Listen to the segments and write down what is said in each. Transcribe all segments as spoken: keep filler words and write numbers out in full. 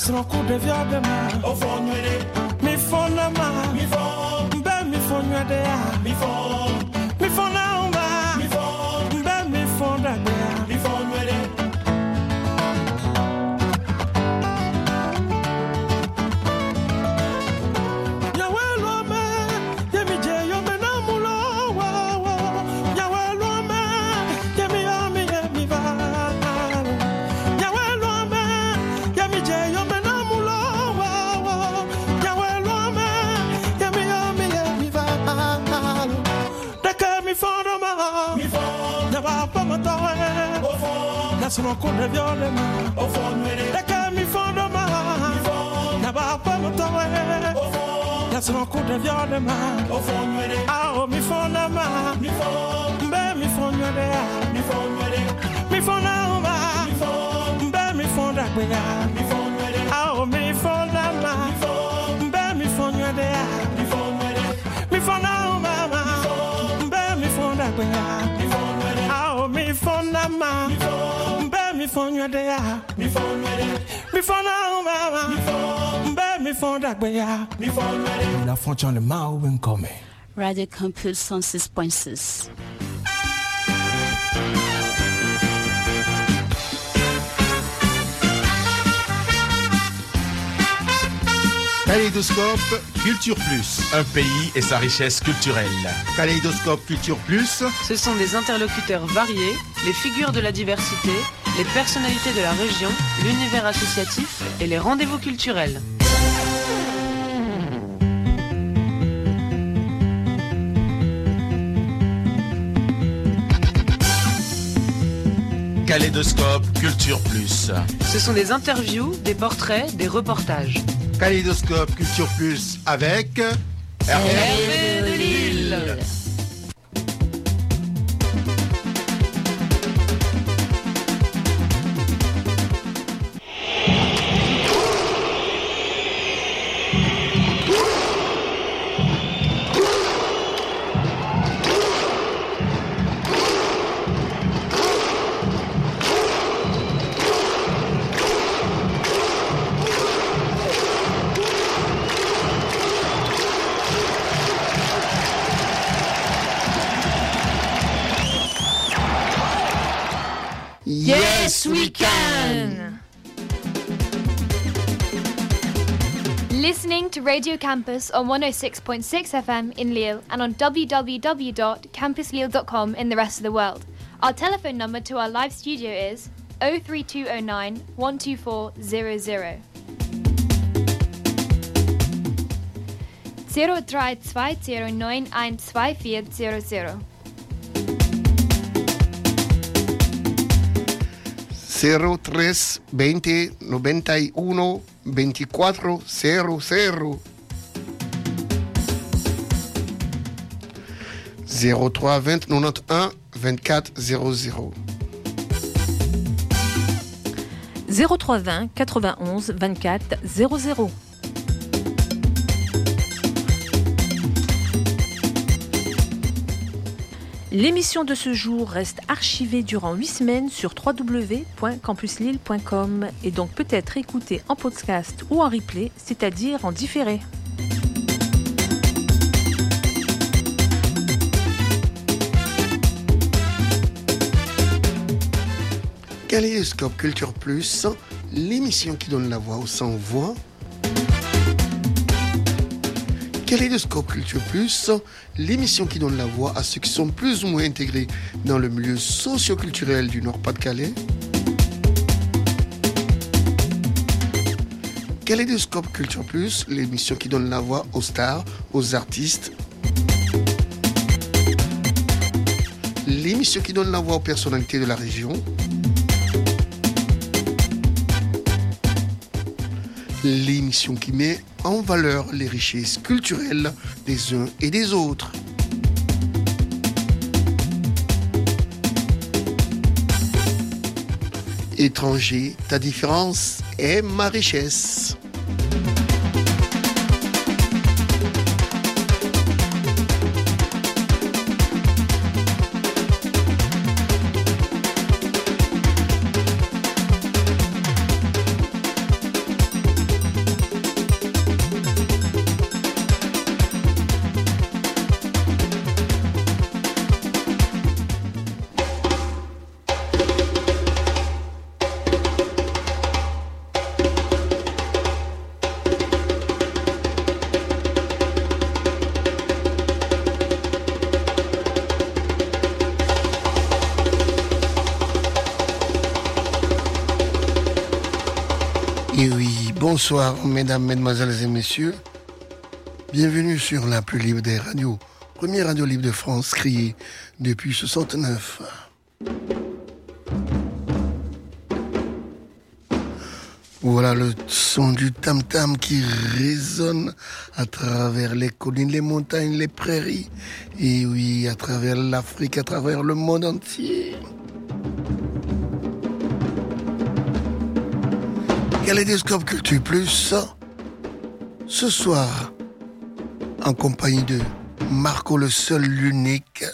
sono kude viode ma o fonwede mi fona ma mi fon be mi fonwede ya mi fon mi fona uma mi fon be mi fonda ya mi fonwede ya welo me ya mi je yo me na mulo wa wa ya welo me ya mi ya mi ya mi va ya welo me ya mi je yo me na mulo wa wa ya welo me ya mi ya mi ya mi va da que mi fondo ma mi fondo ya va pa ma tawe o fondo ya sono con le viole ma o fondo da que mi fondo ma mi fondo ya va pa ma tawe o fondo ya sono con le viole ma o fondo ah o mi fondo ma mi fondo be mi fondo mi fondo mi fondo ma mi fondo be mi fondo ya mi fondo ah o mi fondo ma mi fondo be mi fondo mi fondo mi fondo ma be mi fondo ya mi fondo ah o mi fondo ma be mi fondo ya mi fondo mi fondo ma be mi fondo ya mi fondo la fonction le mau ben come Radio Campus cent six point six. Kaléidoscope Culture Plus. Un pays et sa richesse culturelle. Kaléidoscope Culture Plus. Ce sont des interlocuteurs variés, les figures de la diversité, les personnalités de la région, l'univers associatif et les rendez-vous culturels. Kaléidoscope Culture Plus. Ce sont des interviews, des portraits, des reportages. Kaléidoscope Culture Plus avec Hervé de Lille. Yes, we can! Listening to Radio Campus on one oh six point six F M in Lille and on w w w dot campus lille dot com in the rest of the world. Our telephone number to our live studio is oh three two oh nine, one two four zero zero. zero drei zwei zero neun eins zwei vier zero zero. cero tres veinte noventa y uno veinticuatro cero cero. zéro trois vingt quatre-vingt-onze vingt-quatre zéro zéro. zéro trois vingt quatre-vingt-onze vingt-quatre zéro zéro. L'émission de ce jour reste archivée durant huit semaines sur w w w point campus lille point com et donc peut être écoutée en podcast ou en replay, c'est-à-dire en différé. Kaléidoscope Culture Plus, l'émission qui donne la voix aux sans-voix. Kaléidoscope Culture Plus, l'émission qui donne la voix à ceux qui sont plus ou moins intégrés dans le milieu socio-culturel du Nord-Pas-de-Calais. Kaléidoscope Culture Plus, l'émission qui donne la voix aux stars, aux artistes. L'émission qui donne la voix aux personnalités de la région. L'émission qui met en valeur les richesses culturelles des uns et des autres. Étranger, ta différence est ma richesse. Et oui, bonsoir mesdames, mesdemoiselles et messieurs. Bienvenue sur la plus libre des radios, première radio libre de France, créée depuis soixante-neuf. Voilà le son du tam-tam qui résonne à travers les collines, les montagnes, les prairies. Et oui, à travers l'Afrique, à travers le monde entier. Kaléidoscope Culture Plus, ce soir, en compagnie de Marco le seul, l'unique,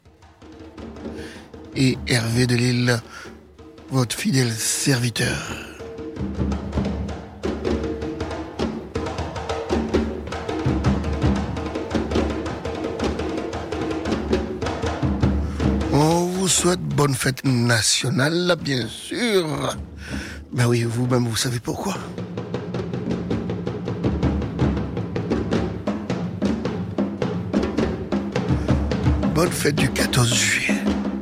et Hervé Delille, votre fidèle serviteur. On vous souhaite bonne fête nationale, bien sûr. Ben oui, vous-même, vous savez pourquoi. Bonne fête du quatorze juillet.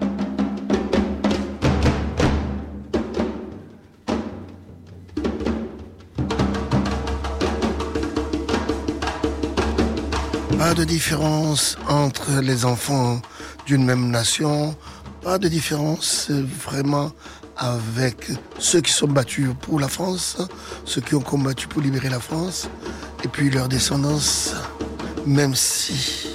Pas de différence entre les enfants d'une même nation, pas de différence vraiment avec ceux qui sont battus pour la France, ceux qui ont combattu pour libérer la France, et puis leur descendance, même si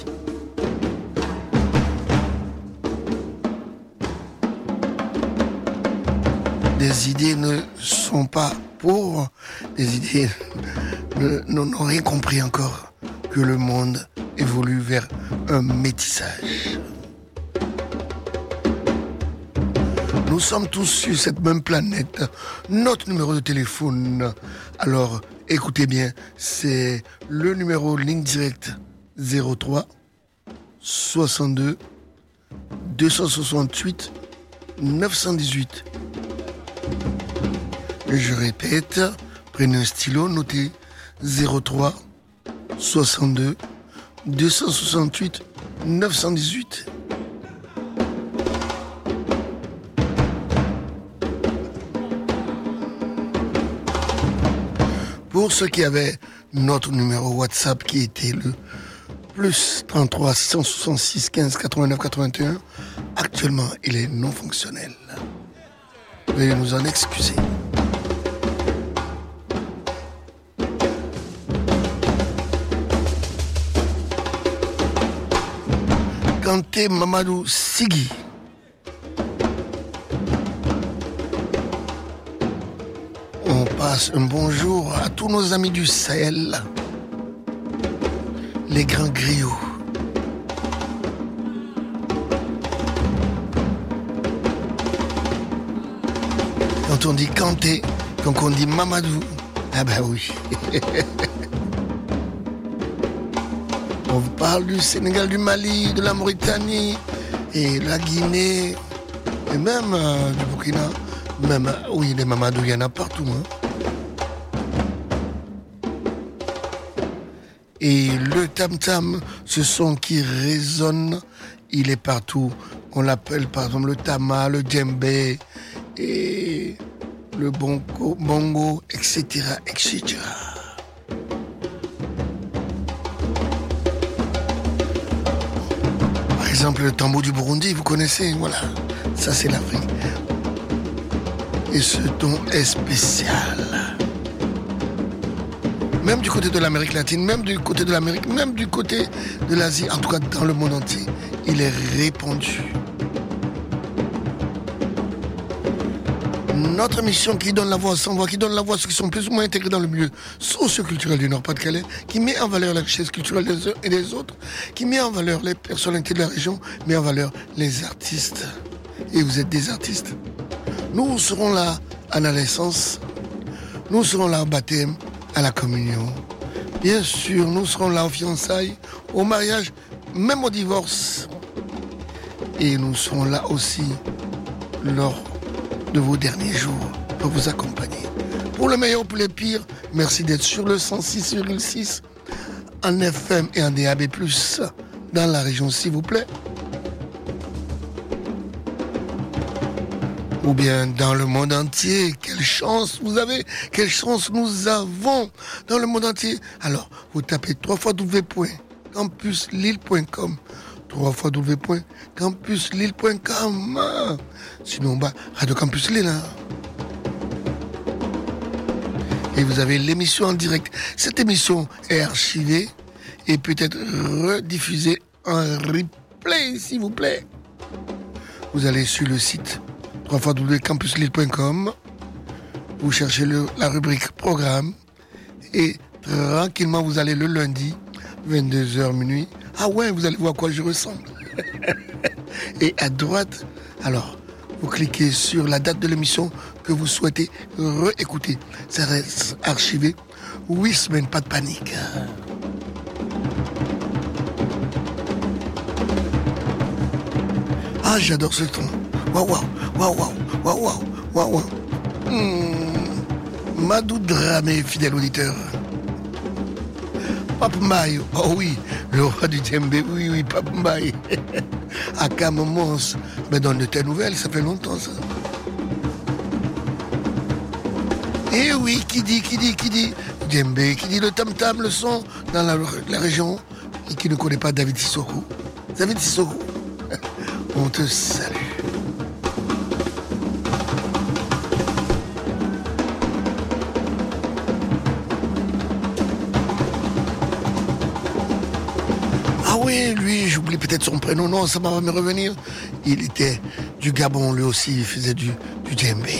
des idées ne sont pas pour, des idées n'ont rien compris encore, que le monde évolue vers un métissage. Nous sommes tous sur cette même planète. Notre numéro de téléphone, alors écoutez bien, c'est le numéro ligne directe zéro trois soixante-deux deux cent soixante-huit neuf cent dix-huit. Je répète, prenez un stylo, notez zéro trois soixante-deux deux cent soixante-huit neuf cent dix-huit. Pour ceux qui avaient notre numéro WhatsApp qui était le plus trente-trois six cent soixante-six quinze quatre-vingt-neuf quatre-vingt-un, actuellement il est non fonctionnel. Veuillez nous en excuser. Kanté Mamadou Sigui. On passe un bonjour à tous nos amis du Sahel, les grands griots. Quand on dit Kanté, quand on dit Mamadou, ah ben oui. On parle du Sénégal, du Mali, de la Mauritanie, et la Guinée, et même euh, du Burkina. Même, euh, oui, les Mamadou, il y en a partout. Hein. Et le tam-tam, ce son qui résonne, il est partout. On l'appelle par exemple le tama, le djembé, et le bongo, bongo, et cetera, et cetera. Par exemple, le tambour du Burundi, vous connaissez, voilà. Ça, c'est l'Afrique. Et ce ton est spécial. Même du côté de l'Amérique latine, même du côté de l'Amérique, même du côté de l'Asie, en tout cas dans le monde entier, il est répandu. Notre émission qui donne la voix sans voix, qui donne la voix à ceux qui sont plus ou moins intégrés dans le milieu socio-culturel du Nord-Pas-de-Calais, qui met en valeur la richesse culturelle des uns et des autres, qui met en valeur les personnalités de la région, met en valeur les artistes. Et vous êtes des artistes. Nous serons là à la naissance, nous serons là au baptême, à la communion. Bien sûr, nous serons là aux fiançailles, au mariage, même au divorce. Et nous serons là aussi lors de vos derniers jours pour vous accompagner. Pour le meilleur, pour le pire, merci d'être sur le cent six virgule six en F M et en D A B plus, dans la région, s'il vous plaît. ou bien dans le monde entier. Quelle chance vous avez, quelle chance nous avons dans le monde entier. Alors, vous tapez w w w point campus lille point com, w w w point campus lille point com. Sinon, bah, Radio Campus Lille. Hein. Et vous avez l'émission en direct. Cette émission est archivée et peut être rediffusée en replay, s'il vous plaît. Vous allez sur le site w w w point campus lille point com, vous cherchez le, la rubrique programme et tranquillement vous allez le lundi, vingt-deux heures minuit. Ah ouais, vous allez voir à quoi je ressemble. Et à droite, alors, vous cliquez sur la date de l'émission que vous souhaitez réécouter. Ça reste archivé. Huit semaines, pas de panique. Ah, j'adore ce ton. Waouh, waouh, waouh, waouh, waouh, waouh, waouh. Mmh. Madou Dramé, fidèle auditeur. Pape Mbaye, oh oui, le roi du djembé, oui, oui, Pape Mbaye. À Camomons, mais donne de tes nouvelles, ça fait longtemps ça. Et oui, qui dit, qui dit, qui dit djembé, qui dit le tam-tam, le son dans la, la région, et qui ne connaît pas David Sissoko. David Sissoko, on te salue. Ah oui, lui, j'oublie peut-être son prénom, non, ça va me revenir. Il était du Gabon, lui aussi, il faisait du, du djembé.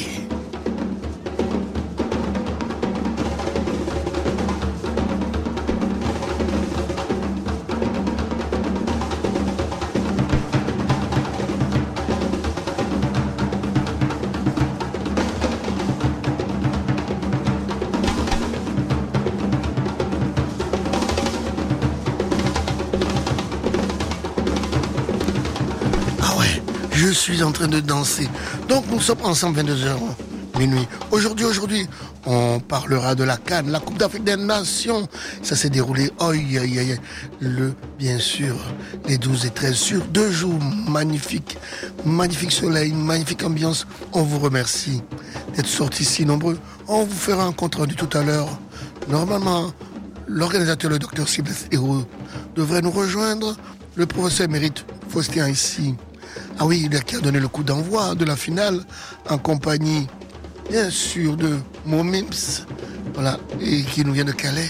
Je suis en train de danser. Donc nous sommes ensemble vingt-deux heures minuit. Aujourd'hui, aujourd'hui, on parlera de la CAN, la Coupe d'Afrique des Nations. Ça s'est déroulé, oh, aïe, aïe, aïe, le, bien sûr, les douze et treize sur deux jours. Magnifique, magnifique soleil, magnifique ambiance. On vous remercie d'être sortis si nombreux. On vous fera un compte rendu tout à l'heure. Normalement, l'organisateur, le docteur Sibles Hérault, devrait nous rejoindre. Le professeur émérite Faustin ici. Ah oui, il a qui a donné le coup d'envoi de la finale en compagnie, bien sûr, de Momims, voilà, et qui nous vient de Calais.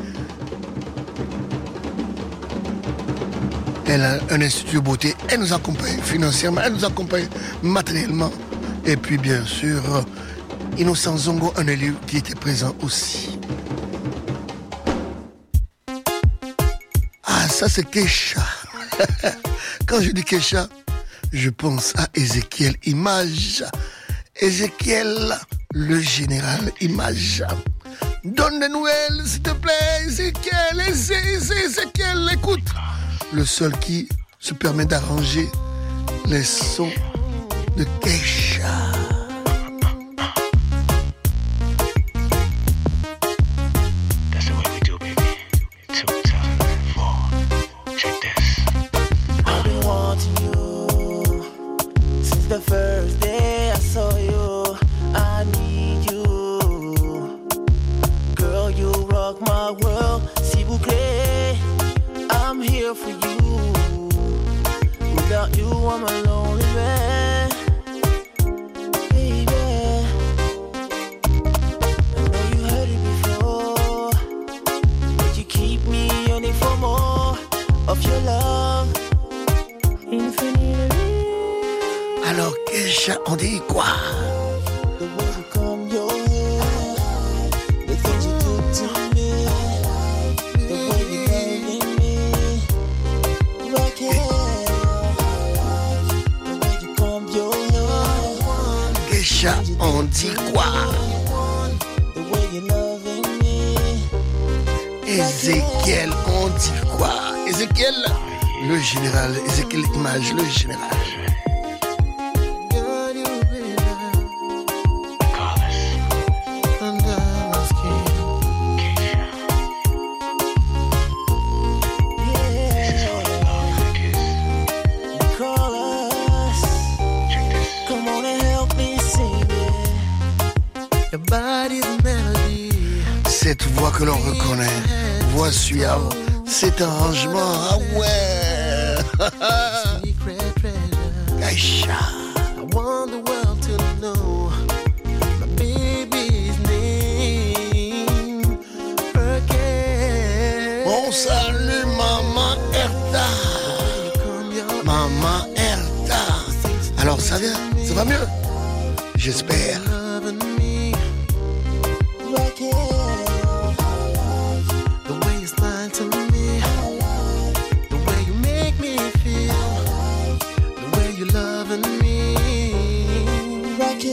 Elle a un institut de beauté, elle nous accompagne financièrement, elle nous accompagne matériellement. Et puis, bien sûr, Innocent Zongo, un élu qui était présent aussi. Ah, ça c'est Kesha. Quand je dis Kesha, je pense à Ézéchiel Image. Ézéchiel, le général Image. Donne des nouvelles, s'il te plaît, Ézéchiel, Ézéchiel, écoute. Le seul qui se permet d'arranger les sons de Kesha. The first day I saw you, I need you. Girl, you rock my world, s'il vous plaît. I'm here for you. Without you, I'm a lonely man. Baby, I know you heard it before, but you keep me yearning for more of your love. Infinitely. Alors, Kesha, on dit quoi? The way you comb your hair, the things you do to me, the way you loving me, rock hair, the way you comb your hair. Kesha, on dit quoi? The way you loving me. Ézéchiel, on dit quoi? Ézéchiel, le général, Ézéchiel Image, le général. Come on and help me Your body's a melody. Cette voix que l'on reconnaît, voix suave, cet arrangement, ah ouais. Secret treasure. Aïcha. I want the world to know my baby's name. Again. On salue Maman Erta. Maman Erta. Alors ça vient, ça va mieux? J'espère. Loving me. The way you smile to me. The way you make me feel. The way you loving me. The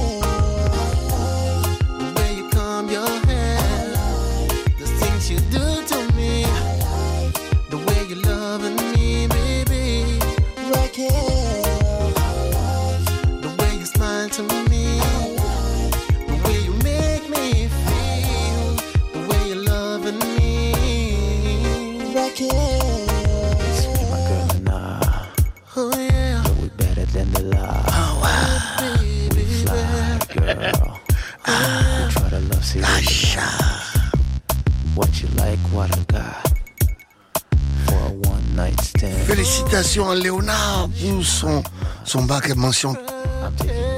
way you comb your hair. The things you do to me. The way you loving me, baby. The way you smile to me. The way you make me feel. The way you loving me. Sweet, my girl, and I. Oh yeah. We better than the law. Oh wow. Baby, Fly, girl. We try to love, see Aïcha. what you like, what I got. For a one night stand. Félicitations à Léonard pour son, son bac et mention. I'm taking you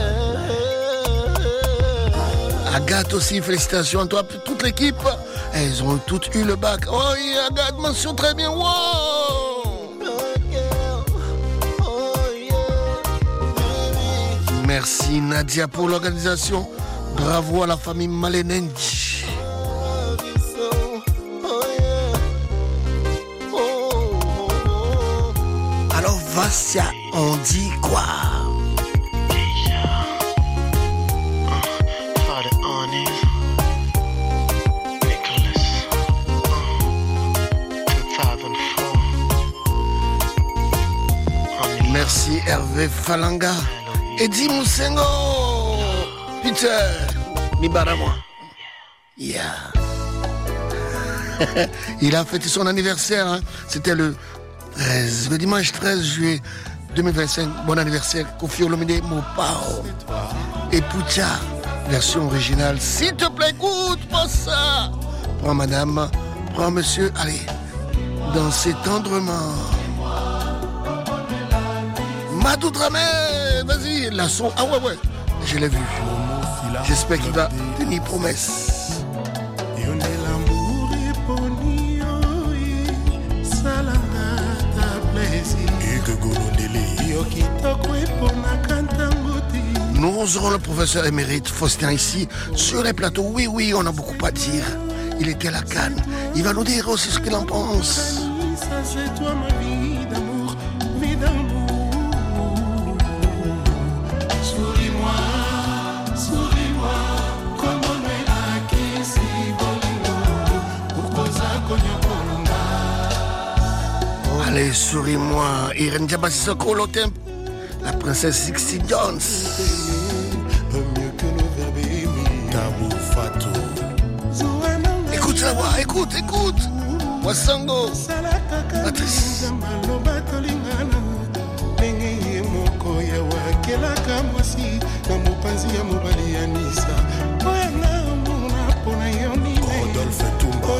to Agathe aussi, félicitations à toi, toute l'équipe. Elles ont toutes eu le bac. Oh, yeah, Agathe, mention très bien. Wow. Merci Nadia pour l'organisation. Bravo à la famille Malenenji. Alors Vassia, on dit quoi? Father Honest, Nicholas, two thousand four. Merci Hervé Falanga. Eddie Moussengo. Peter Mibaramwa. Yeah. Il a fêté son anniversaire. Hein. C'était le treize, le dimanche treize juillet deux mille vingt-cinq. Bon anniversaire, Kofi Olomide Mopao. Et Poucha, version originale. S'il te plaît, écoute, pas ça. Prends madame, prends monsieur, allez, dansez tendrement. Madou Dramé, vas-y, la son. Ah ouais, ouais, je l'ai vu. J'espère qu'il va tenir promesse. Nous aurons le professeur émérite Faustin ici sur les plateaux. Oui, oui, on a beaucoup à dire. Il était à la Cannes. Il va nous dire aussi ce qu'il en pense. Ça c'est toi ma vie d'amour, vie d'amour. Souris-moi, souris-moi, comme on est à Kessi Bolingo, pourquoi ça cogne Bolonga. Allez, souris-moi. Irene Diabassi-Soko, l'auteur, la princesse Sixty Jones. Mieux que le verbe aimer. Tabou Fatou. Écoute la voix, écoute, écoute. Wasango. Patrice. Rodolphe Toumba.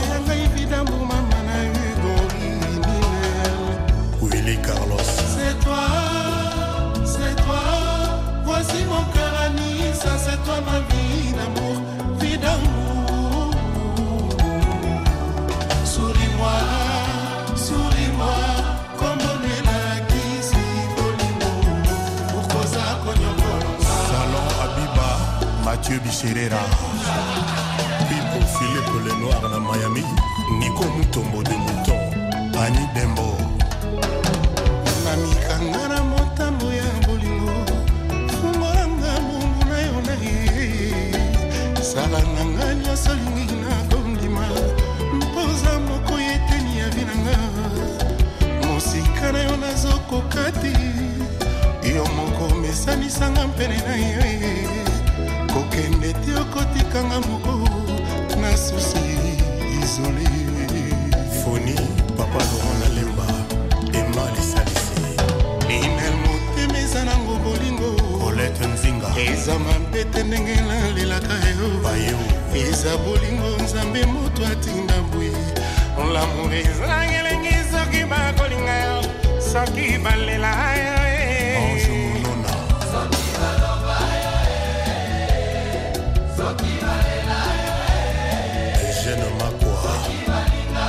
Willy Carlos. C'est toi, c'est toi. Voici mon cœur à Nice, c'est toi ma vie d'amour, vie d'amour. Souris-moi, souris-moi, comme on est là, qui s'y volimo. Pourquoi ça cogne Bolonga. Salon Abiba, Mathieu Bichirera. Pipo Philippe le Noir na Miami. Nico Mutombo de Mouton. Annie Dembo. Namikangara motambo ya bolingo. Fungoranga mungu na yo na ye. Sala nanga nyonso lingi na kondima. Mpoza moko yeteni ya vinanga. Mosika na yo nazokoka te. Yo moko mesanisanga mpene na yo. Kokende te okotikanga moko. Na susi isolé. Foni, papa Laurent Nalemba. Emali Salisi. Ninel motemeza nango bolingo. Colette Nzinga. Eza mampete ndenge nalelaka ye. Ayo eza bolingo nzambe moto atinda mbuye l'amour eza ngelengi soki bakolinga yo soki balela yo Ange monona soki baloba yo soki balela yo Eugène Makwa soki balinga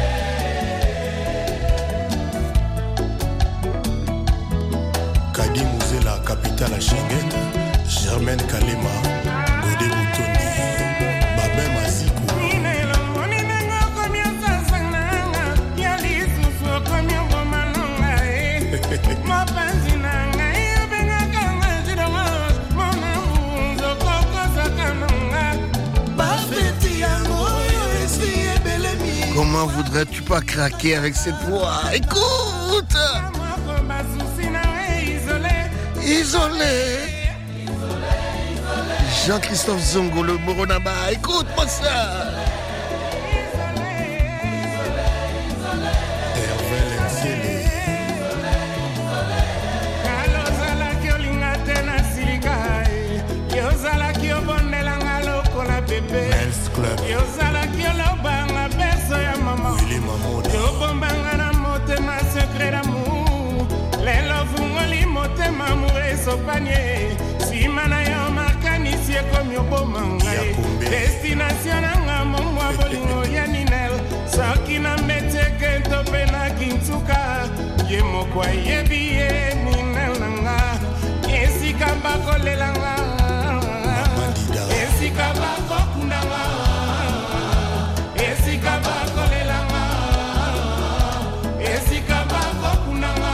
yo Kadi Muzela capitale à Schengen Germaine Kalema Godé Boutoni Babé Mazikou Comment voudrais-tu pas craquer avec cette voix? Écoute! Isolé! Jean-Christophe Zongo, le Moronaba, écoute-moi ça! Men's Club Yozalaki olobanga berso ya mama Willy Mamoda Yobombanga na motema secret d'amour Lelo fungoli motema amour esopanye Sima na yo makanisi ekomi obomanga Destination nanga momwa bolingo ya ninel Soki na meteke ntope na kintuka Ye moko ayebi ye ninel nanga Esika bakolelanga Esika bako kundanga Esika bako lelanga Esika bako kundanga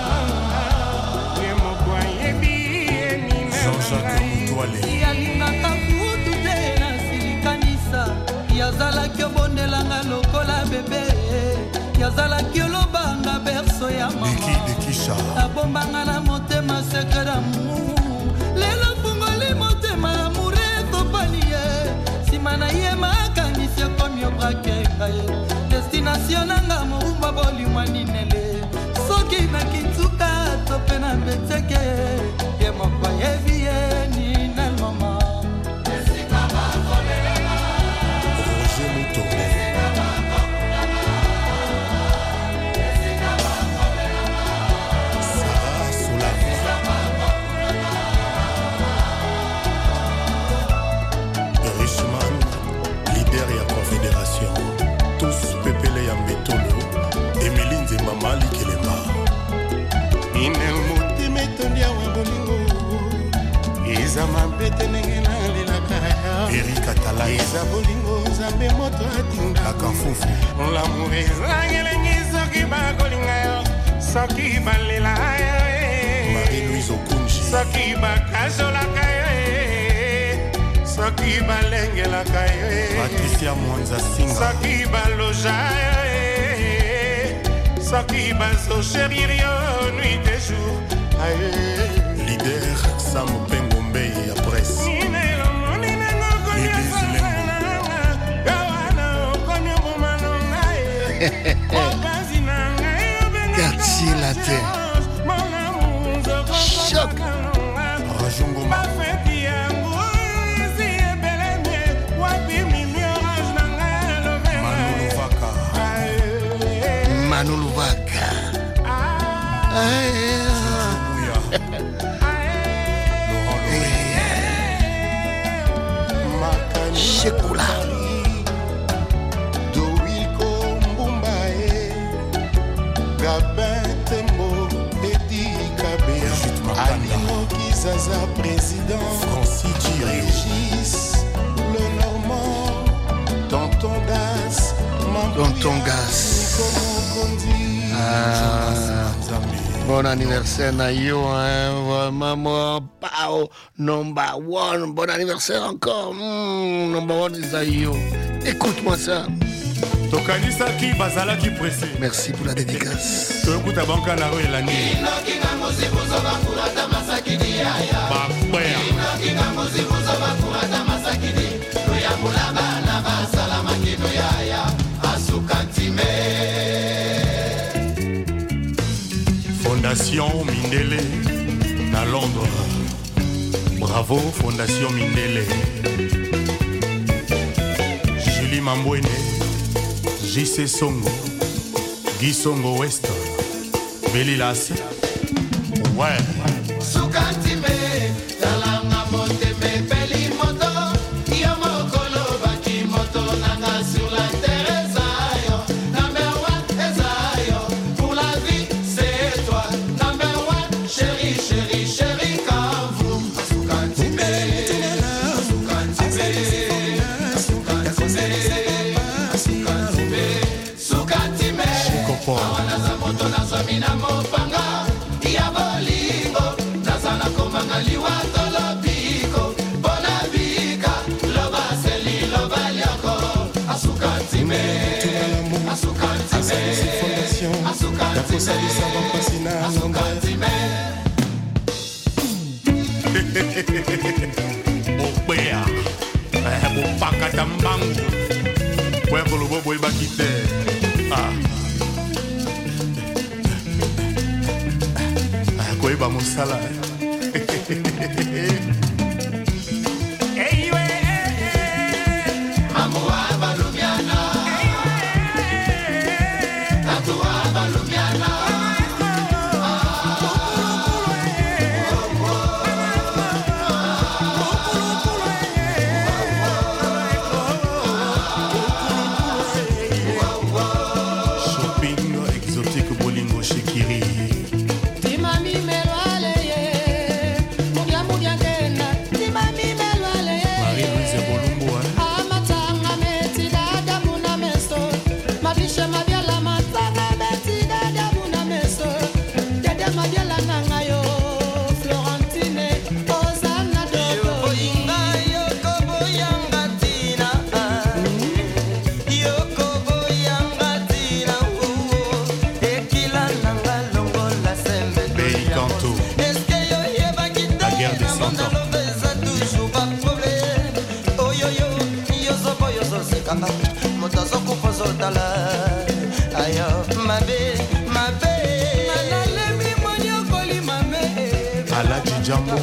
Emo kwa yebi eni Jean-Jacques Moutoile Yalingaka kutu te na silikanisa Yazalaki obondelanga lokola bebe Yazalaki olobanga berso ya mama Biki de Kisha Abombanga na motema secret d'amour Lelo fungoli motema amour Simana ye makangisi komi obrake ngaye Destination nanga moumba bolimwa ninele Soki na kintuka tope na beteke Ye mokwa yebi ye ninel mama Esika bako lelela Roger Moutombo Esika bako kulanga Esika bako lelela Sarah Soulave Esika bako kulanga Richman leader ya confédération tous pepele ya mbetolo Emily Nzemba Mali Kelema Inel motema etondi awa bolingo Eza mapete ndenge nalelaka ya Eric Atala Eza bolingo nzambe moto atinda Akafufu L'amour eza ngelengi soki bakolinga yo Soki balela yo Marie-Louise Okunji Soki bakazolaka yo Soki balengelaka yo Patricia Mwanza Singa Soki baloja yo Soki bazocherir yo nuit et jour Leader Sam Pengombe ya presse Ninelo moninengo konya sananga Gawana okonyo bumanonga Okazi nanga yo benga Quartier latin Choc Rajongo Bafeti yangu Manu Luvaka Shekula Doiko Mbumbae Gabin Tembo Edi Kabe Alimo Kizaza président Francis Thierry Régis Le Normand Tonton Gas Tonton Gas ah, bon anniversaire Nayo hein, maman Pao number one, bon anniversaire encore mmh, number one is Ayo. Écoute-moi ça. Tokanisaki bazalaki pressé. Merci pour la dédicace. Tokuta banka na ro elani. Fondation Mindele à Londres. Bravo Fondation Mindele. Mambwene, J C Songo, Guy Songo Weston, Belilas, ouais. Sukantime, talanga moteme, beli moto, yamo kolo baki moto, nanga sur la terre, Esayo, number one, Esayo, pour la vie, c'est toi, number one, chérie, chérie, chérie, comme vous. Sukantime, Sukantime, Sukantime, Sukantime, awana za moto na zamina mopanga, Yabolingo, Nazana Komanga Liwato Lobiko, Bonabika, Loba Seli, Loba Liako, Asukantime, Asukantime, Asukantime, Asukantime. Bopea, Bopaka Tambango, Pueblo Bobo Bakite. Ah. Koiba Musala. Shopping exotique Bolingo Shekiri. Alaji Jambo.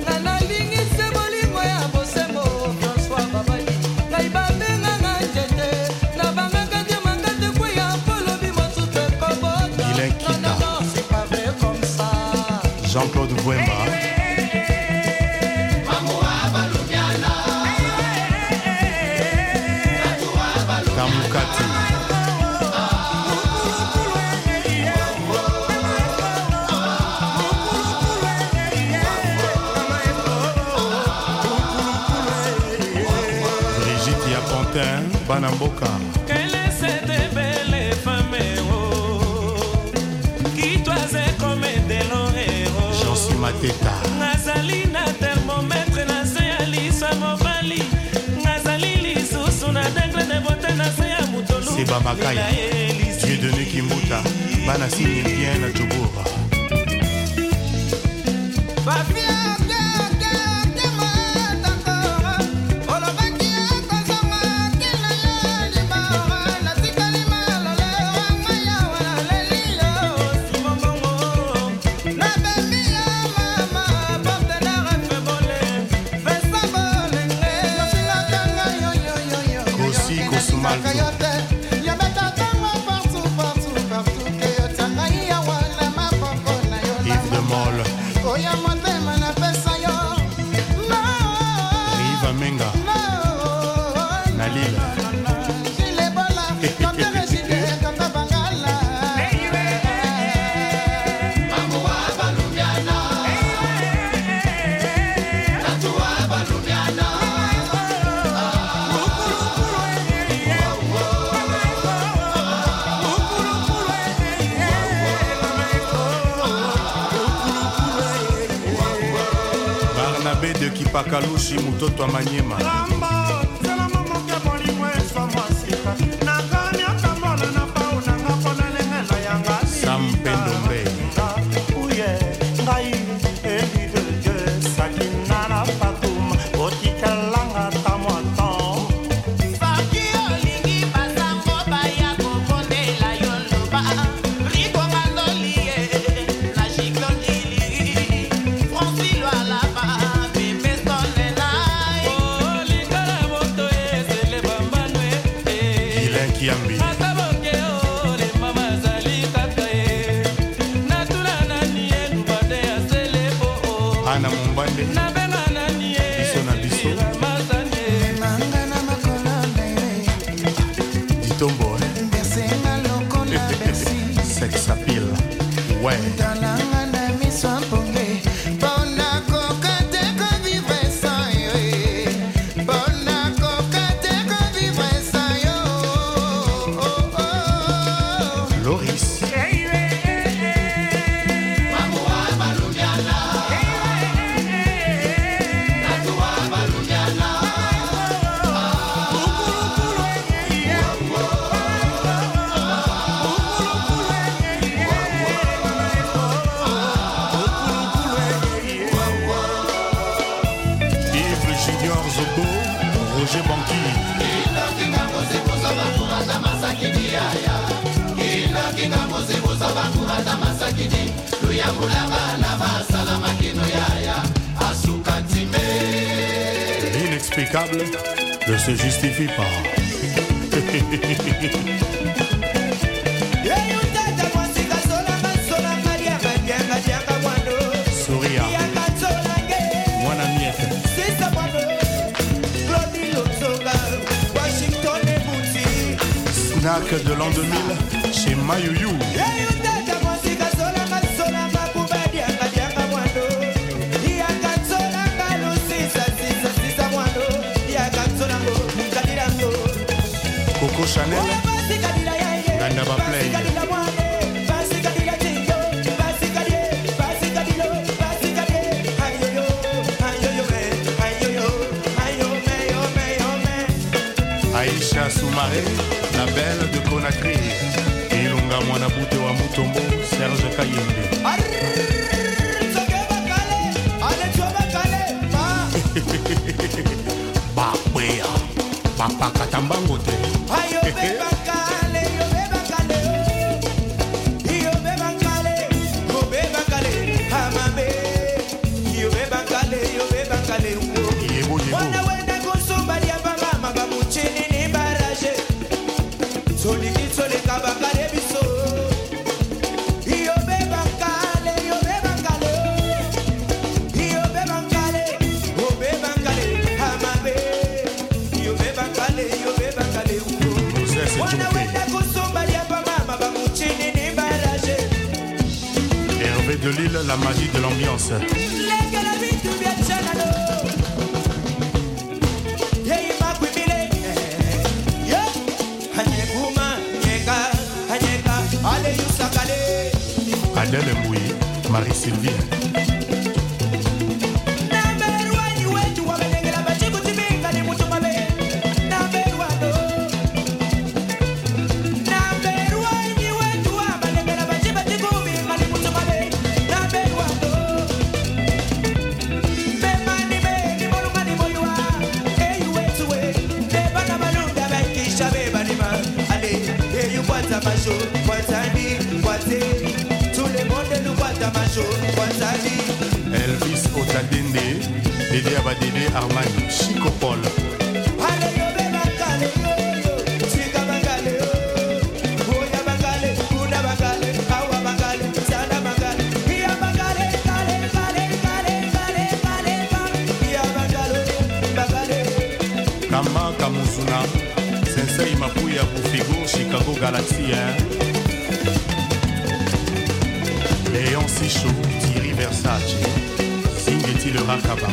Jean-Claude Vouemba. Kamukati. Brigitte Yapontin, Banamboka. Quelle est cette belle femme, oh, qui toisait comme des héros. J'en suis ma tête. Nazali na thermomètre na se alisa mobali. Nazali lisusu na degle de bote na se ya mutolu. C'est Bamakaya, Dieu de Nikimbuta, Banasini bien na Tchouboura. Yves de Molle, Riva Menga, Nalila. De Kipakalushi Mutoto wa Manyema. Sam Pendombe. Lingala Kiambi. Ana Mumbande biso na biso Ditombo sex appeal ouais L'inexplicable ne se justifie pas. Souria, Mwana Miette. Snack de l'an deux mille chez Mayuyu. Coco Chanel, Gandaba Play. Aïcha Soumaré, la belle de Conakry. Ilunga Mwanabute wa Mutombo, Serge Kayembe. Bakwea, Papa Katambango te. Hervé de Lille, la magie de l'ambiance. Adèle Mouy, Marie-Sylvie. Elvis Otadende, Dédé Abadédé Armani, Chico Paul. Kama Kamuzuna, Sensei Mapuya Bufigo, Chicago Galaxy. Léon Sichou, Thierry Versace, Singeti le Rakaba.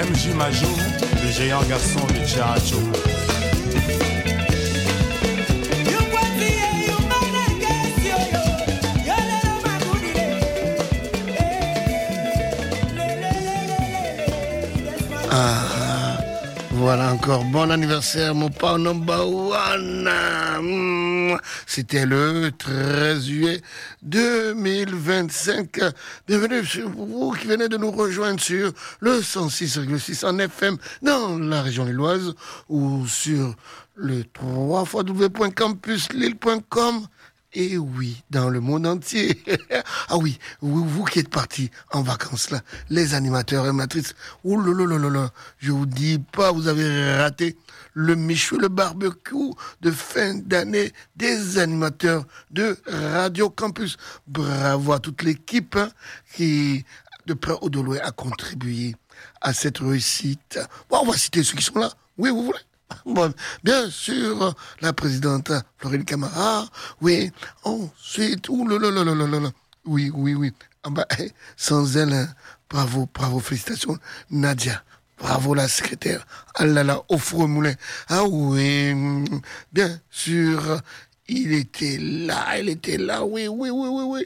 M J Majou, le géant garçon de Tchacho. Ah, voilà encore. Bon anniversaire, mon père number one. Mmh. C'était le treize juillet deux mille vingt-cinq. Bienvenue sur vous qui venez de nous rejoindre sur le cent six virgule six en F M dans la région lilloise ou sur le w w w point campus lille point com. Et oui, dans le monde entier. Ah oui, vous, vous qui êtes partis en vacances là, les animateurs et animatrices, ouh là là là là, je vous dis pas, vous avez raté le Michou, le barbecue de fin d'année des animateurs de Radio Campus. Bravo à toute l'équipe hein, qui, de près ou de loin, a contribué à cette réussite. Bon, on va citer ceux qui sont là. Oui, vous voulez? Bon, bien sûr, la présidente Florine Camara, oui, ensuite, ouh là là là là là là, oui, oui, oui, ah bah, sans elle, hein, bravo, bravo, félicitations, Nadia, bravo la secrétaire, ah là là, au four moulin, ah oui, bien sûr, il était là, il était là, oui, oui, oui, oui, oui.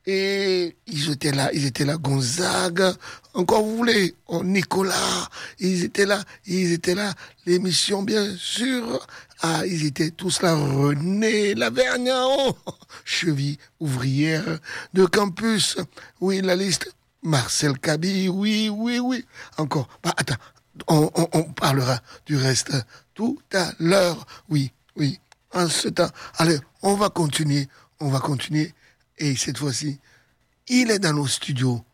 Et ils étaient là, ils étaient là, Gonzague, encore vous voulez, oh, Nicolas, ils étaient là, ils étaient là, l'émission bien sûr, ah, ils étaient tous là, René Lavergne, oh, cheville ouvrière de campus, oui, la liste, Marcel Cabi, oui, oui, oui, encore, bah, attends, on, on, on parlera du reste tout à l'heure, oui, oui, en ce temps, allez, on va continuer, on va continuer. Et cette fois-ci, il est dans nos studios.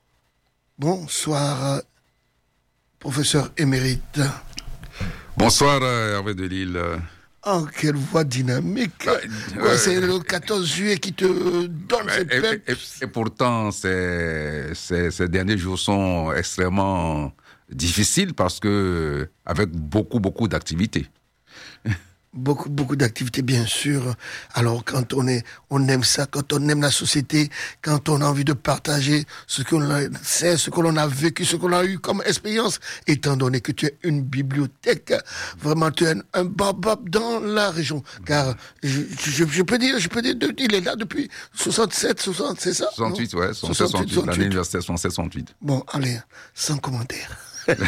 Bonsoir, professeur émérite. Bonsoir, Hervé de Lille. Oh, quelle voix dynamique. Ouais, ouais, c'est le quatorze juillet qui te donne ouais, cette et, peine. Et, et, et pourtant, c'est, c'est, ces derniers jours sont extrêmement difficiles parce que, avec beaucoup, beaucoup d'activités. Beaucoup, beaucoup d'activités, bien sûr. Alors, quand on est, on aime ça, quand on aime la société, quand on a envie de partager ce que l'on sait, ce que l'on a vécu, ce que l'on a eu comme expérience, étant donné que tu es une bibliothèque, vraiment, tu es un, un babab dans la région. Car, je, je, je peux dire, je peux dire, il est là depuis soixante-sept, soixante, c'est ça? soixante-huit, ouais, soixante-sept, soixante-huit, l'année universitaire soixante-sept, soixante-huit. Bon, allez, sans commentaire.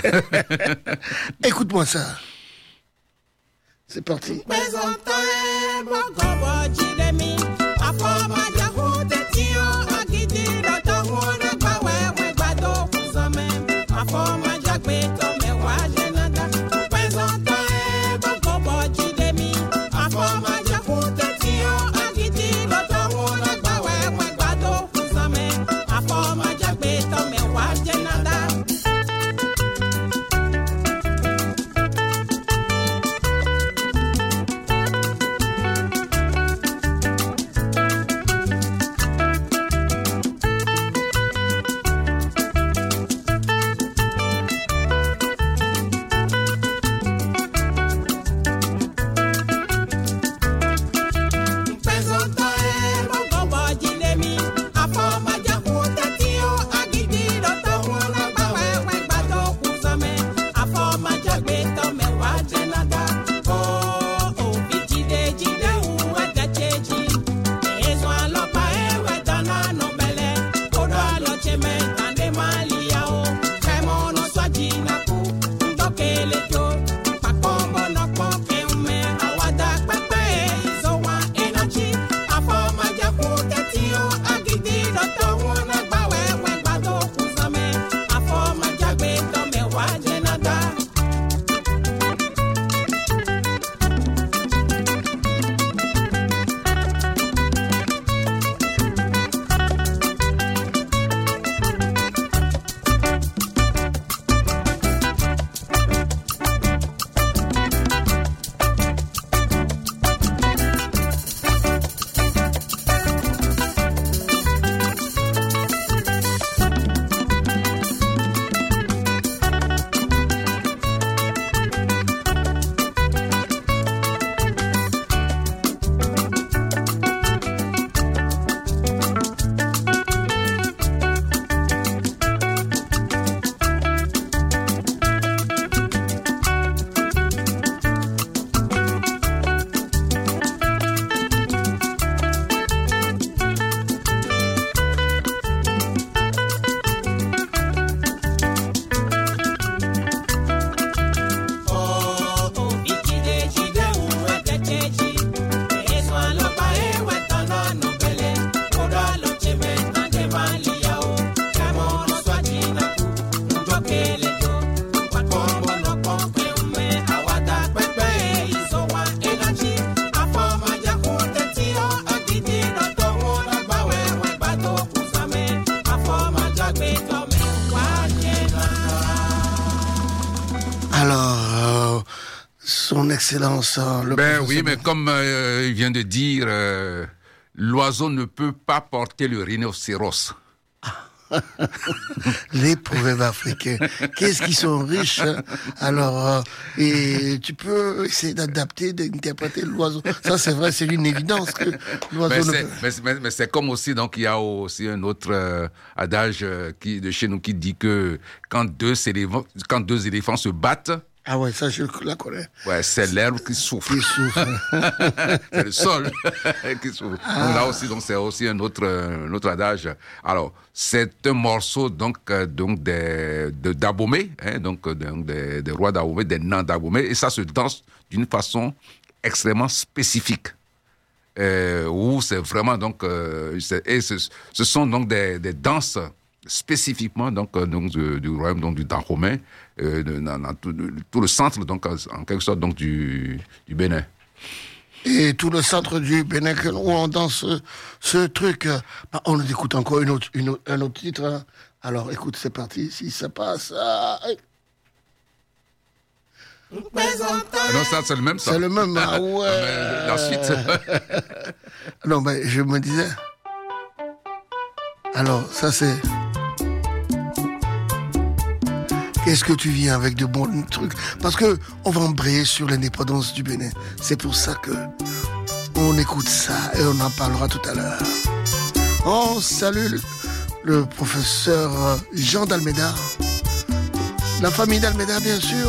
Écoute-moi ça. C'est parti. Son Excellence, euh, le Ben professeur. oui, mais comme euh, il vient de dire, euh, l'oiseau ne peut pas porter le rhinocéros. Les proverbes africains, qu'est-ce qu'ils sont riches, hein. Alors, euh, et tu peux essayer d'adapter, d'interpréter l'oiseau. Ça, c'est vrai, c'est une évidence que l'oiseau Mais ne c'est, peut... mais, mais- mais c'est comme aussi, donc il y a aussi un autre euh, adage euh, qui, de chez nous qui dit que quand deux éléphants, quand deux éléphants se battent, Ah ouais, ça, je la connais. ouais, c'est l'herbe qui souffre. Qui souffre. C'est le sol qui souffre. Ah. Donc là aussi, donc c'est aussi un autre, euh, un autre adage. Alors, c'est un morceau donc euh, donc des de d'Abomey, hein, donc euh, donc des, des rois d'Abomey, des nains d'Abomey, et ça se danse d'une façon extrêmement spécifique. Euh, où c'est vraiment donc euh, c'est- et ce, ce sont donc des, des danses spécifiquement donc, euh, donc du, du royaume donc du Dahomey, euh, de- dans, dans tout, de- tout le centre donc en en quelque sorte donc du, du Bénin. Et tout le centre du Bénin, que- où on danse ce, ce truc. euh, bah, on écoute encore une autre, une autre- un autre titre. Hein. Alors, écoute, c'est parti. Si ça passe... ah, hey. Non, ça c'est le même ça. C'est le même, ah ouais. Mais la suite. Non, mais je me disais... Alors, ça c'est... Qu'est-ce que tu viens avec de bons trucs? Parce que on va embrayer sur l'indépendance du Bénin. C'est pour ça que on écoute ça et on en parlera tout à l'heure. On salue le, le professeur euh, Jean d'Almeida. La famille d'Almeida, bien sûr.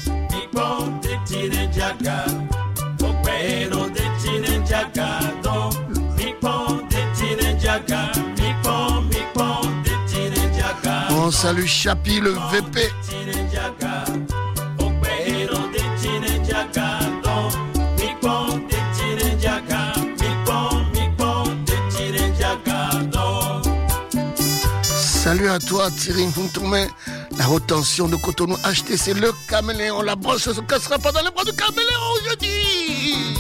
On salue Chapi, le V P. Salut à toi, Thierry Moutoumé. La retention de Cotonou H T C, le caméléon. La broche ne se cassera pas dans les bras du caméléon, je dis.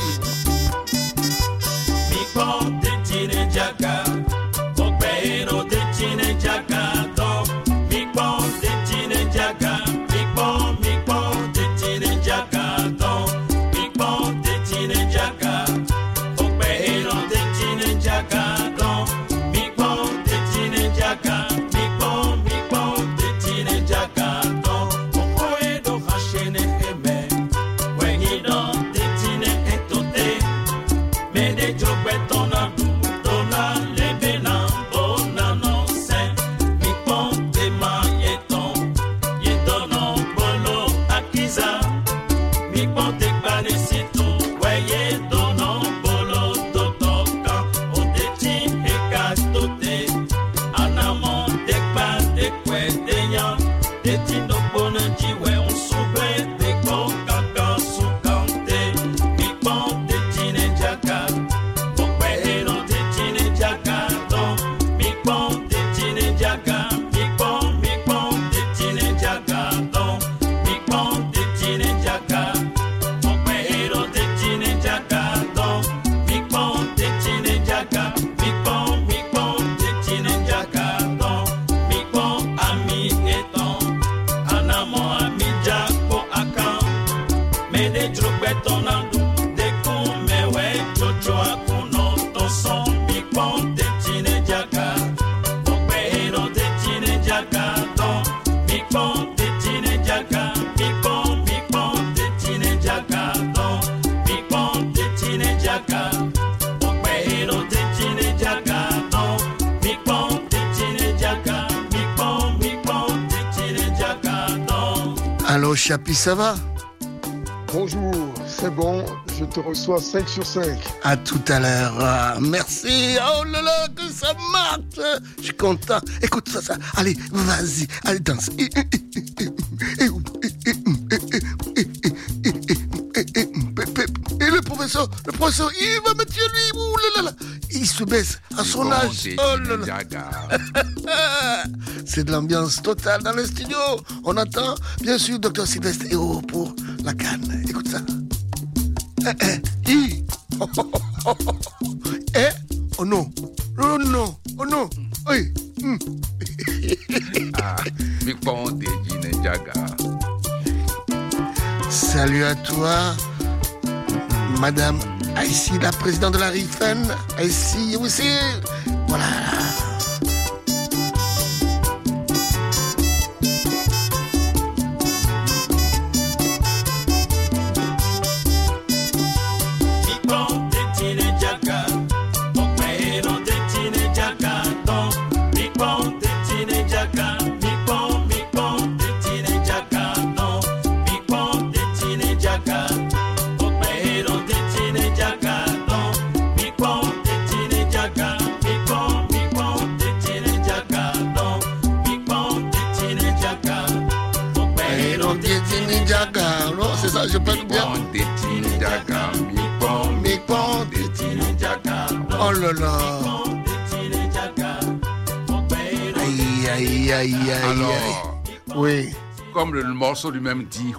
Allô, Chapi, ça va? Bonjour, c'est bon, je te reçois cinq sur cinq. À tout à l'heure. Ah, merci. Oh là là, que ça marche. Je suis content. Écoute ça, ça. Allez, vas-y. Allez, danse. Et le professeur, le professeur, il va me tuer lui. Ouh là là là. Il se baisse à son Bon, âge. c'est Oh là là. C'est de l'ambiance totale dans le studio. On attend, bien sûr, docteur Sylvestre Héros pour la canne. Écoute ça. Eh, eh, hi. Oh, oh, oh, oh, oh. Eh, oh non. Oh non. Oh non. Oui. Hmm. Ah, mi pon de Jine Jaga. Salut à toi, Madame Aïssi, la présidente de la R I F N. Aïssi, oui, c'est... Voilà. C'est ça, je peux bien. Oh là là. Aïe, aïe, aïe, aïe. Alors, oui. Comme le morceau lui-même dit,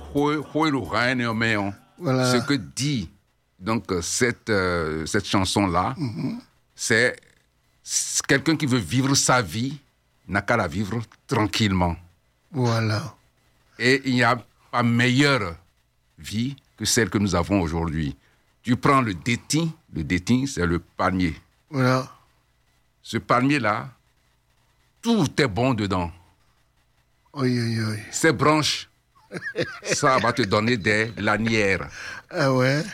voilà. Ce que dit donc cette, euh, cette chanson-là, mm-hmm. c'est, c'est quelqu'un qui veut vivre sa vie, n'a qu'à la vivre tranquillement. Voilà. Et il n'y a pas meilleure vie que celle que nous avons aujourd'hui. Tu prends le dating, le dating, c'est le palmier. Voilà. Ce palmier-là, tout est bon dedans. Oui, oui, oui. Ces branches, ça va te donner des lanières. Ah ouais?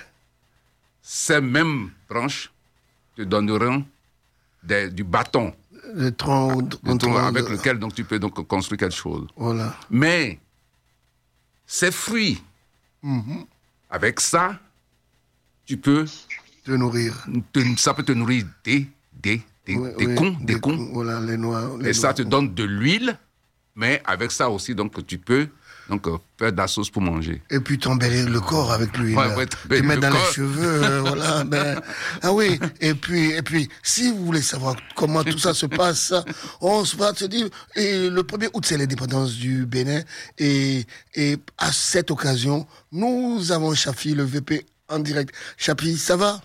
Ces mêmes branches te donneront des, du bâton. Le tronc, le tronc avec de... lequel donc, tu peux donc construire quelque chose. Voilà. Mais ces fruits, mm-hmm. avec ça, tu peux te nourrir. Te, ça peut te nourrir des, des, des, oui, des oui, cons, des, des cons. Voilà, les noix. Les Et ça noix. te donne de l'huile, mais avec ça aussi, donc, tu peux donc, faire de la sauce pour manger. Et puis t'embellir le corps avec l'huile. Ouais, ouais, tu mets dans corps. les cheveux, euh, voilà. Ben, ah oui, et puis, et puis, si vous voulez savoir comment tout ça se passe, on se va se dire, et le premier août, c'est l'indépendance du Bénin, et, et à cette occasion, nous avons Chafi, le V P, en direct. Chafi, ça va?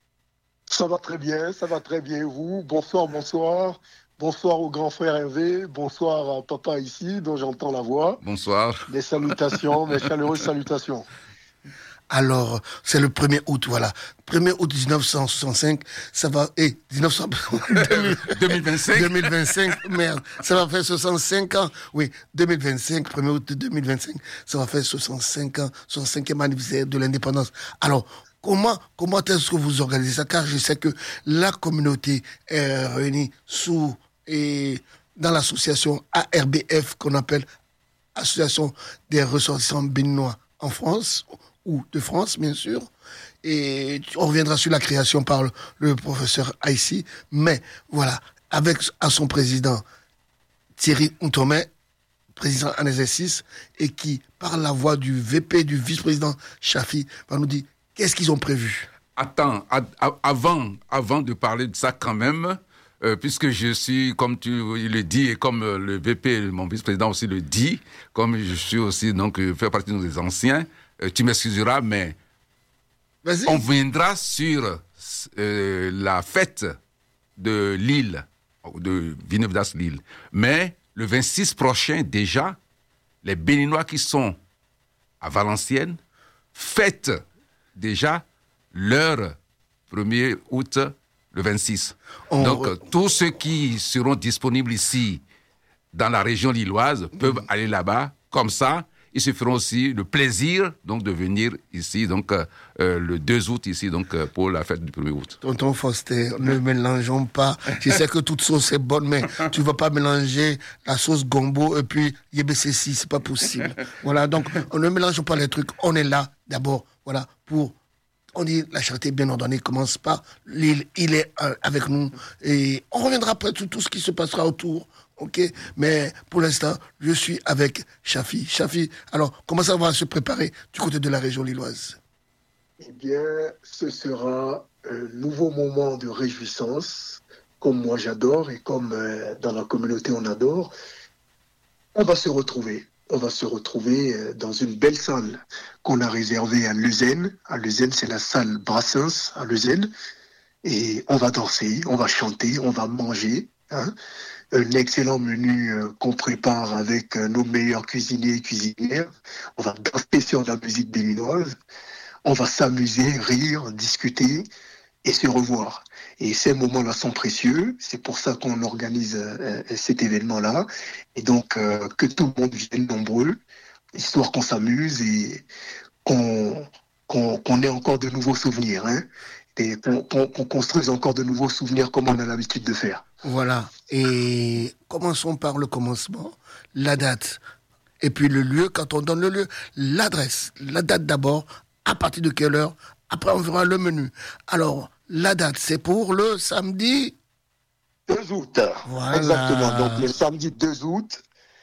Ça va très bien, ça va très bien. Vous, bonsoir, bonsoir. Bonsoir au grand frère Hervé, bonsoir à papa ici, dont j'entends la voix. Bonsoir. Mes salutations, mes chaleureuses salutations. Alors, c'est le premier août, voilà. premier août dix-neuf cent soixante-cinq, ça va... Eh, dix-neuf cents... deux mille vingt-cinq. deux mille vingt-cinq, merde. Ça va faire soixante-cinq ans. Oui, deux mille vingt-cinq, premier août deux mille vingt-cinq, ça va faire soixante-cinq ans, soixante-cinquième anniversaire de l'indépendance. Alors, comment, comment est-ce que vous organisez ça? Car je sais que la communauté est réunie sous... et dans l'association A R B F, qu'on appelle Association des ressortissants béninois en France, ou de France, bien sûr. Et on reviendra sur la création par le, le professeur Aïssi. Mais voilà, avec à son président Thierry Ntomé, président en exercice, et qui, par la voix du V P, du vice-président Chafi, va nous dire qu'est-ce qu'ils ont prévu. Attends, a, a, avant, avant de parler de ça quand même... Euh, puisque je suis, comme tu le dis, et comme euh, le V P, mon vice-président aussi le dit, comme je suis aussi, donc, euh, fait partie des anciens, euh, tu m'excuseras, mais Vas-y. On viendra sur euh, la fête de Lille, de Villeneuve Lille. Mais le vingt-six prochain, déjà, les Béninois qui sont à Valenciennes fêtent déjà leur premier août le vingt-six. On... Donc, euh, tous ceux qui seront disponibles ici, dans la région lilloise, peuvent mmh. aller là-bas. Comme ça, ils se feront aussi le plaisir donc, de venir ici, donc, euh, le deux août, ici, donc, euh, pour la fête du premier août. Tonton Foster, ne mélangeons pas. Je sais que toute sauce est bonne, mais tu ne vas pas mélanger la sauce gombo et puis yébessessi, c'est pas possible. Voilà, donc, on ne mélange pas les trucs. On est là, d'abord, voilà, pour... On dit la charité bien ordonnée commence par l'île, il est euh, avec nous. Et on reviendra après sur tout ce qui se passera autour. Ok, mais pour l'instant, je suis avec Chafi. Chafi, alors, comment ça va se préparer du côté de la région lilloise? Eh bien, ce sera un nouveau moment de réjouissance, comme moi j'adore et comme euh, dans la communauté on adore. On va se retrouver. On va se retrouver dans une belle salle qu'on a réservée à Leuzen. À Leuzen, c'est la salle Brassens à Leuzen. Et on va danser, on va chanter, on va manger. Hein. Un excellent menu euh, qu'on prépare avec euh, nos meilleurs cuisiniers et cuisinières. On va danser sur la musique béninoise. on va s'amuser, rire, discuter et se revoir. Et ces moments-là sont précieux, c'est pour ça qu'on organise euh, cet événement-là. Et donc, euh, que tout le monde vienne nombreux, histoire qu'on s'amuse et qu'on, qu'on, qu'on ait encore de nouveaux souvenirs, hein, et qu'on, qu'on, qu'on construise encore de nouveaux souvenirs comme on a l'habitude de faire. Voilà. Et commençons par le commencement, la date. Et puis le lieu, quand on donne le lieu, l'adresse. La date d'abord, à partir de quelle heure? Après, on verra le menu. Alors, la date, c'est pour le samedi deux août. Voilà. Exactement. Donc, le samedi deux août,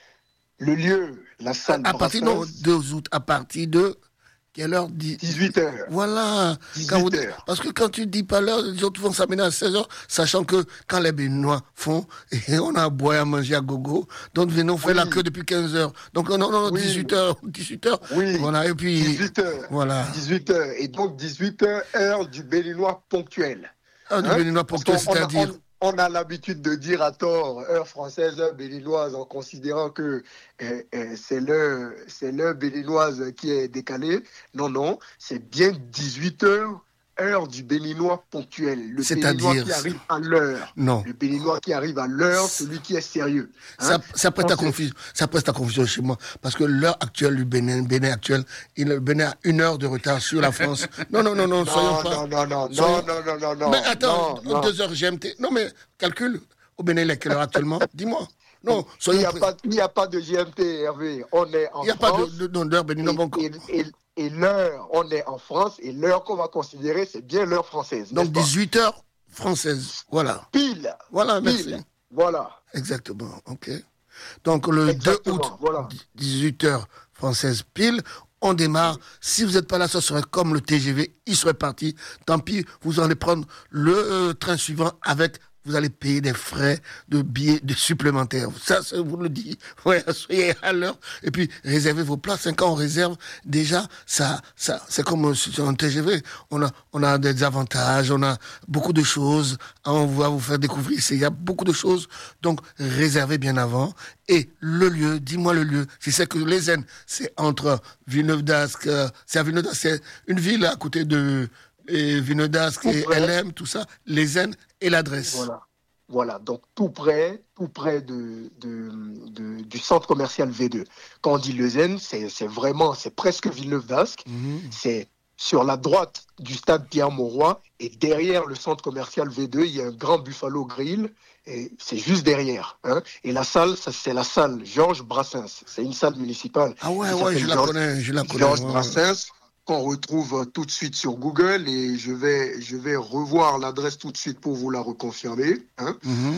le lieu, la salle À partir Brassens, de deux août, à partir de quelle heure? dix-huit heures. Voilà. Quand vous- parce que quand tu dis pas l'heure, les autres vont s'amener à seize heures, sachant que quand les Béninois font, et on a à boire et à manger à gogo, donc venons faire la queue depuis quinze heures. Donc non, non, non, Oui. dix-huit heures, dix-huit heures. Oui. Voilà, et puis. dix-huit heures. Voilà. dix-huit heures. Et donc, dix-huit heures, heure du Béninois ponctuel. Heure du Béninois Parce ponctuel, qu'on- on a- c'est-à-dire On, on a l'habitude de dire à tort heure française, heure béninoise, en considérant que euh, euh, c'est l'heure, c'est l'heure béninoise qui est décalée. Non, non, c'est bien dix-huit heures, heure du béninois ponctuel. Le C'est-à-dire- béninois qui arrive à l'heure. Non. Le béninois qui arrive à l'heure, celui qui est sérieux. Hein? Ça, ça prête à On sait- confusion. Ça prête à confusion chez moi. Parce que l'heure actuelle du Bénin, le Bénin actuel, il, le Bénin a une heure de retard sur la France. Non, non, non, non, Non, soyons pas. non, non, non, soyons- non, non, non, non, Mais attends, non, non. deux heures G M T. Non, mais calcule. Au Bénin, il est quelle heure actuellement? Dis-moi. Non, Il soyons n'y a, pré- pas- il n'y a pas de G M T, Hervé. On est en Il n'y a pas France. de, de, de- d'heure béninois. bon, Et, et- et l'heure, on est en France, et l'heure qu'on va considérer, c'est bien l'heure française. Donc n'est-ce pas? dix-huit heures françaises. Voilà. Pile. Voilà, Pile. merci. Voilà. Exactement, ok. Donc le Exactement, deux août, voilà. dix-huit heures françaises pile, on démarre. Si vous n'êtes pas là, ça serait comme le T G V, il serait parti. Tant pis, vous allez prendre le euh, train suivant avec, vous allez payer des frais de billets de supplémentaires. Ça, ça vous le dit. Ouais, soyez à l'heure. Et puis, réservez vos places. Cinq ans, on réserve. Déjà, ça, ça, c'est comme euh, sur un T G V. On a, on a des avantages, on a beaucoup de choses. On va vous faire découvrir. C'est- Il y a beaucoup de choses. Donc, réservez bien avant. Et le lieu, dis-moi le lieu. Si c'est que les Zen, c'est entre Villeneuve d'Ascq, euh, c'est à Villeneuve d'Ascq, c'est une ville à côté de et Villeneuve d'Ascq et Tout près. L M, tout ça, les Zen et l'adresse. Voilà. Voilà, donc tout près, tout près de, de, de- du centre commercial V deux. Quand on dit Le Zen, c'est c'est vraiment, c'est presque Villeneuve d'Ascq. Mhm. C'est sur la droite du stade Pierre-Mauroy et derrière le centre commercial V deux, il y a un grand Buffalo Grill et c'est juste derrière. Hein. Et la salle, ça, c'est la salle Georges Brassens. C'est une salle municipale. Ah ouais, qui ouais, s'appelle je la Georges- connais, je la connais. Georges ouais, ouais. Brassens, qu'on retrouve euh, tout de suite sur Google et je vais, je vais revoir l'adresse tout de suite pour vous la reconfirmer. Hein. Mhm.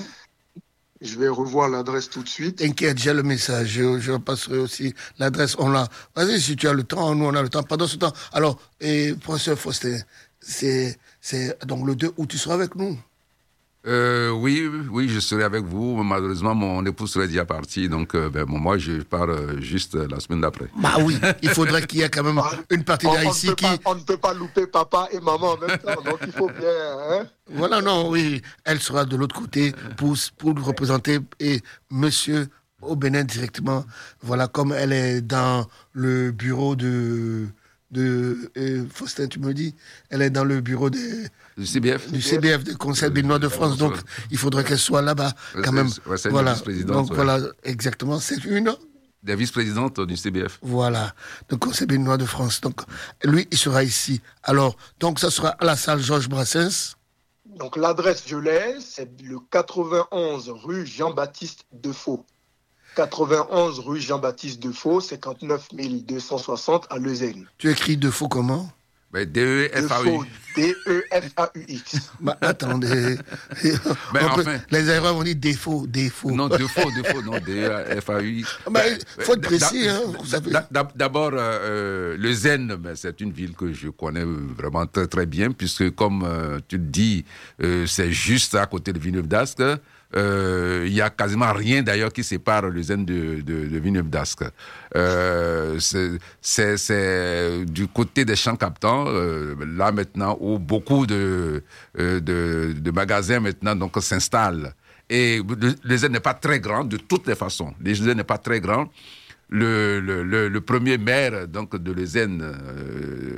Je vais revoir l'adresse tout de suite. T'inquiète, j'ai le message. Je, je passerai aussi l'adresse. On l'a. Vas-y, si tu as le temps, nous on a le temps. Pendant ce temps. Alors, et professeur Faustin, c'est, c'est donc le deux août, tu seras avec nous. Euh, oui, oui, je serai avec vous. Malheureusement, mon épouse serait déjà partie, donc euh, ben, bon, moi, je pars euh, juste euh, la semaine d'après. Bah oui, il faudrait qu'il y ait quand même une partie On, on d'Haïti ne peut qui. pas, on ne peut pas louper papa et maman en même temps, donc il faut bien. Hein. Voilà, non, oui, elle sera de l'autre côté pour, pour nous représenter et monsieur au Bénin directement. Voilà, comme elle est dans le bureau de. de euh, Faustin, tu me dis, elle est dans le bureau des. Du C B F Du C B F, du Conseil béninois de France, donc il faudrait qu'elle soit là-bas quand C'est- même. ouais, c'est une Voilà, vice-présidente, donc ouais. voilà, exactement, c'est une. La vice-présidente du C B F. Voilà, le Conseil béninois de France. Donc lui, il sera ici. Alors, donc ça sera à la salle Georges Brassens. Donc l'adresse, je l'ai, c'est le quatre-vingt-onze rue Jean-Baptiste Defoe. quatre-vingt-onze rue Jean-Baptiste Defoe, cinquante-neuf mille deux cent soixante à Leuzen. Tu écris de faux comment? Ben, D E F A U. Defoe, D E F A U X. Bah, attendez. Mais On peut- enfin- Les erreurs vont dire défaut, défaut. Non, deux fois, deux fois, non, D E F A U X. Mais il faut être Ben, précis, d'a- hein, vous savez. d'a- d'a- D'abord, euh, euh, le Zen, ben, c'est une ville que je connais vraiment très très bien, puisque comme euh, tu le dis, euh, c'est juste à côté de Villeneuve d'Ascq. Euh, Il y a quasiment rien d'ailleurs qui sépare le Zen de, de, de Villeneuve d'Ascq. Euh, c'est- c'est c'est du côté des champs captants, euh, là maintenant où beaucoup de, euh, de, de magasins maintenant donc s'installent. Et le, le Zen n'est pas très grand de toutes les façons. Le Zen n'est pas très grand. Le, le, le, le premier maire donc de Leuzen, euh,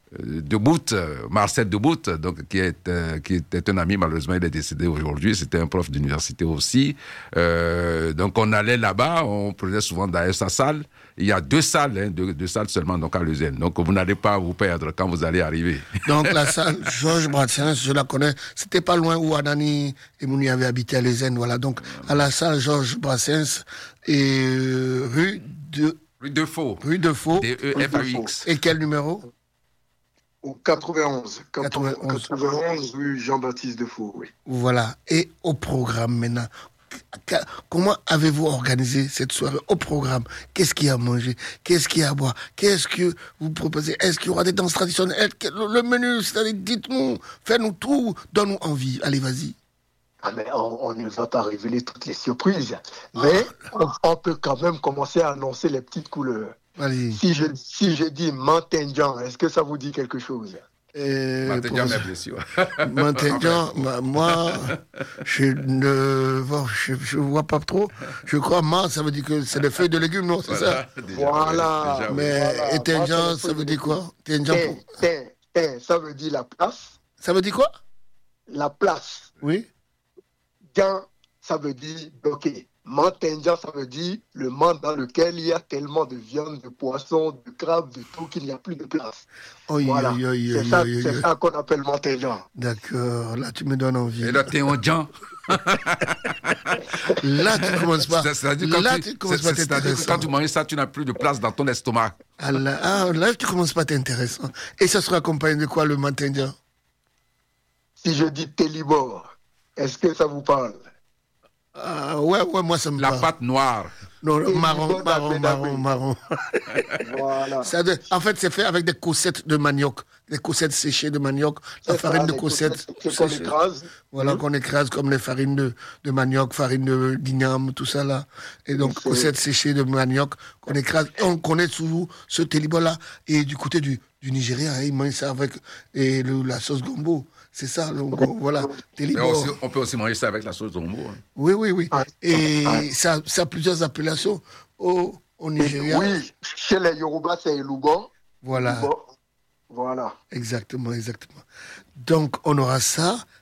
de Bout, Marcel de Bout, donc, qui, est, euh, qui était un ami, malheureusement il est décédé aujourd'hui, c'était un prof d'université aussi. Euh, donc on allait là-bas, on prenait souvent d'ailleurs sa salle. Il y a deux salles, hein, deux, deux salles seulement donc à Lausanne. Donc vous n'allez pas vous perdre quand vous allez arriver. Donc la salle Georges Brassens, je la connais, c'était pas loin où Anani et Mouni avaient habité à Lausanne, voilà. Donc à la salle Georges Brassens et euh, rue de... Rue de Faux. Rue de Faux. D E F A U X. Et quel numéro? Au quatre-vingt-onze. quatre-vingt-onze. quatre-vingt-onze rue Jean-Baptiste Defoe, oui. Voilà. Et au programme maintenant. Comment avez-vous organisé cette soirée au programme? Qu'est-ce qu'il y a à manger? Qu'est-ce qu'il y a à boire? Qu'est-ce que vous proposez? Est-ce qu'il y aura des danses traditionnelles? Le menu, c'est-à-dire, dites-nous, faites-nous tout, donne-nous envie. Allez, vas-y. Ah mais on, on ne va pas révéler toutes les surprises, mais on, on peut quand même commencer à annoncer les petites couleurs. Allez. Si je, si je dis Mantenjan, est-ce que ça vous dit quelque chose? Mantenjan, mais bien sûr. Mantenjan, moi, je ne bon, je, je vois pas trop. Je crois man, ça veut dire que c'est des feuilles de légumes, non? C'est Voilà, ça? déjà, voilà. Déjà, mais voilà. et Tenjan, ça veut dire quoi? Tenjan, Ten, ten, ten, ça veut dire la place. Ça veut dire quoi? La place. Oui. Jan, ça veut dire bloqué. Mantenjan, ça veut dire le monde dans lequel il y a tellement de viande, de poisson, de crabe, de tout qu'il n'y a plus de place. Oh, voilà. Yo, yo, c'est yo, ça, yo, c'est yo. ça qu'on appelle Mantenjan. D'accord, là tu me donnes envie. Et là, t'es en Jan. Là, tu commences pas. C'est-à-dire Là, tu, tu commences pas à c'est-à-dire que quand tu manges ça, tu n'as plus de place dans ton estomac. Ah, là, ah, là tu commences pas à t'intéresser. Et ça sera accompagné de quoi le Mantenjan? Si je dis Télibor, est-ce que ça vous parle? Ah, ouais, ouais, moi ça me La parle. pâte noire. Non, Et marron, du bon marron, dabé marron, dabé. marron. Voilà. Ça de- en fait, c'est fait avec des cossettes de manioc, des cossettes séchées de manioc, la C'est ça, farine de les cossettes. cossettes qu'on séchées. écrase. Voilà, Mhm. qu'on écrase comme les farines de, de manioc, farine de d'igname, tout ça là. Et donc, C'est- cossettes séchées de manioc qu'on écrase. Et on connaît toujours ce télibo-là. Et du côté du, du Nigeria, hein, ils mangent ça avec et le- la sauce gombo. C'est ça, le, voilà, Mais télibo. aussi, on peut aussi manger ça avec la sauce gombo. Hein. Oui, oui, oui. Ah, Et ah. ça, ça a plusieurs appellations au, au Nigeria. Oui, chez les Yoruba, c'est Elubo. Voilà. Elubo. Voilà. Exactement, exactement. Donc, on aura ça.